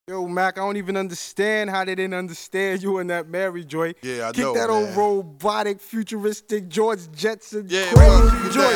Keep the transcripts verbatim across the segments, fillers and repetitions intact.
Yo, Mac, I don't even understand how they didn't understand you in that Mary joint. Yeah, I Kick know, that man. old robotic, futuristic George Jetson Yeah, crazy joint.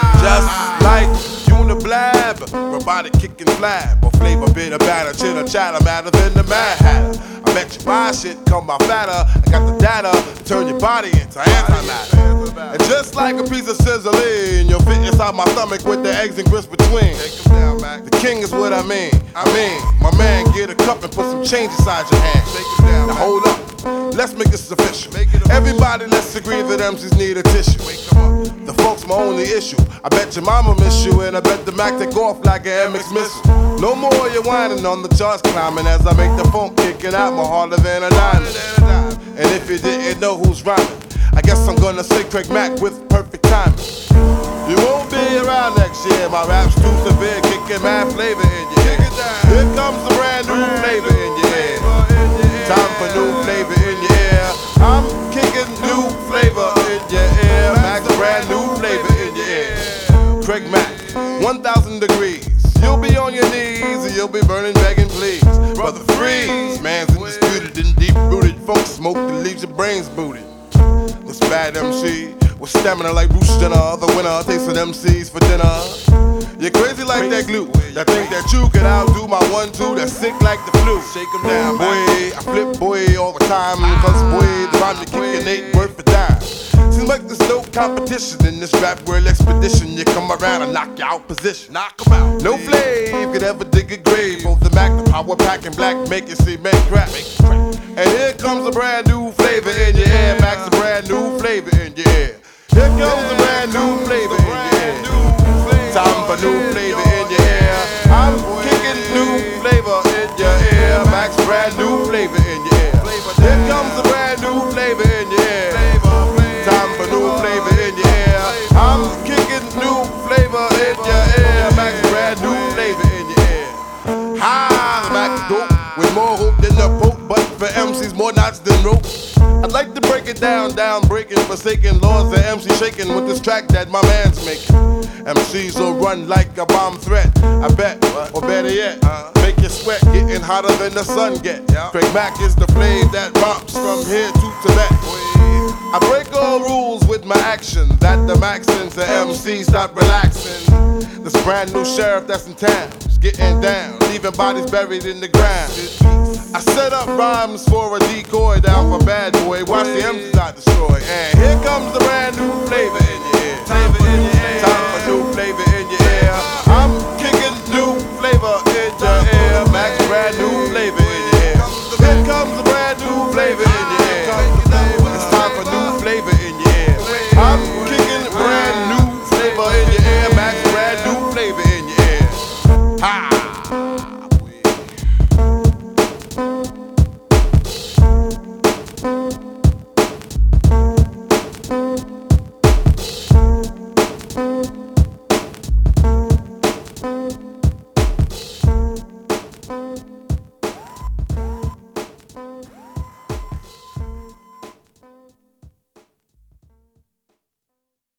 Just like Uniblab, robotic kicking flab, or flavor bitter batter, chitter chatter, madder than the Mad Hatter. I bet you buy shit, come by fatter. I got the data to turn your body into antimatter. And just like a piece of sizzling, you'll fit inside my stomach with the eggs and grits between. Down, Mac. The king is what I mean. I mean, my man, get a cup and put some change inside your hand. Down, now hold up, let's make this official. Everybody, let's agree that M Cs need a tissue. The folks my only issue. I bet your mama miss you, and I bet the Mac take off like an M X missile. No more you whining on the charts climbing as I make the phone kicking out more harder than a diamond. And if you didn't know who's rhyming, I guess I'm gonna say Craig Mack with perfect timing. You won't be around next year, my rap's too severe, kicking mad flavor in your ear. Here comes a brand new flavor in your ear. Time for new flavor in your ear. I'm kicking new flavor in your ear. Max, brand new flavor in your ear. Craig Mack, one thousand degrees. You'll be on your knees and you'll be burning, begging, please. Brother Freeze, man's undisputed and deep-rooted. Funk smoke that leaves your brains booted. This bad M C with stamina like Bruce Jenner, the winner tasting M Cs for dinner. You're crazy like that glue. That think that you can outdo my one two that's sick like the flu. Shake 'em down, boy. I flip boy all the time. Cause boy, the rhyme you kickin' ain't worth a dime. Seems like there's no competition in this rap world expedition. You come around and knock you out position. Knock 'em out. No flame could ever dig a grave. Both the Mac, the power pack, and black make it see man crack. And here comes a brand new flavor in your ear. Max, a brand new flavor in your ear. Here comes a brand new flavor in your ear. Time for new flavor in your ear. I'm kicking new flavor in your ear. Max, brand new flavor in your ear. Here comes a brand new flavor in your ear. Time for new flavor in your ear. I'm kicking new flavor in your ear. Max, brand new flavor in your ear. Ha, Max dope with more hope than the Pope, but for M Cs more knots than rope. I'd like to break it down, down, breaking, forsaken laws of M C shaking with this track that my man's making. M Cs will run like a bomb threat, I bet, or better yet, make you sweat, getting hotter than the sun get. Craig Mack is the flame that romps from here to Tibet. I break all rules with my action, that the Max sends the M C stop relaxing. This brand new sheriff that's in town is getting down, leaving bodies buried in the ground. I set up rhymes for a decoy down for bad boy. Watch the M Cs I destroy. And here comes the brand new flavor in your ear. Time for new flavor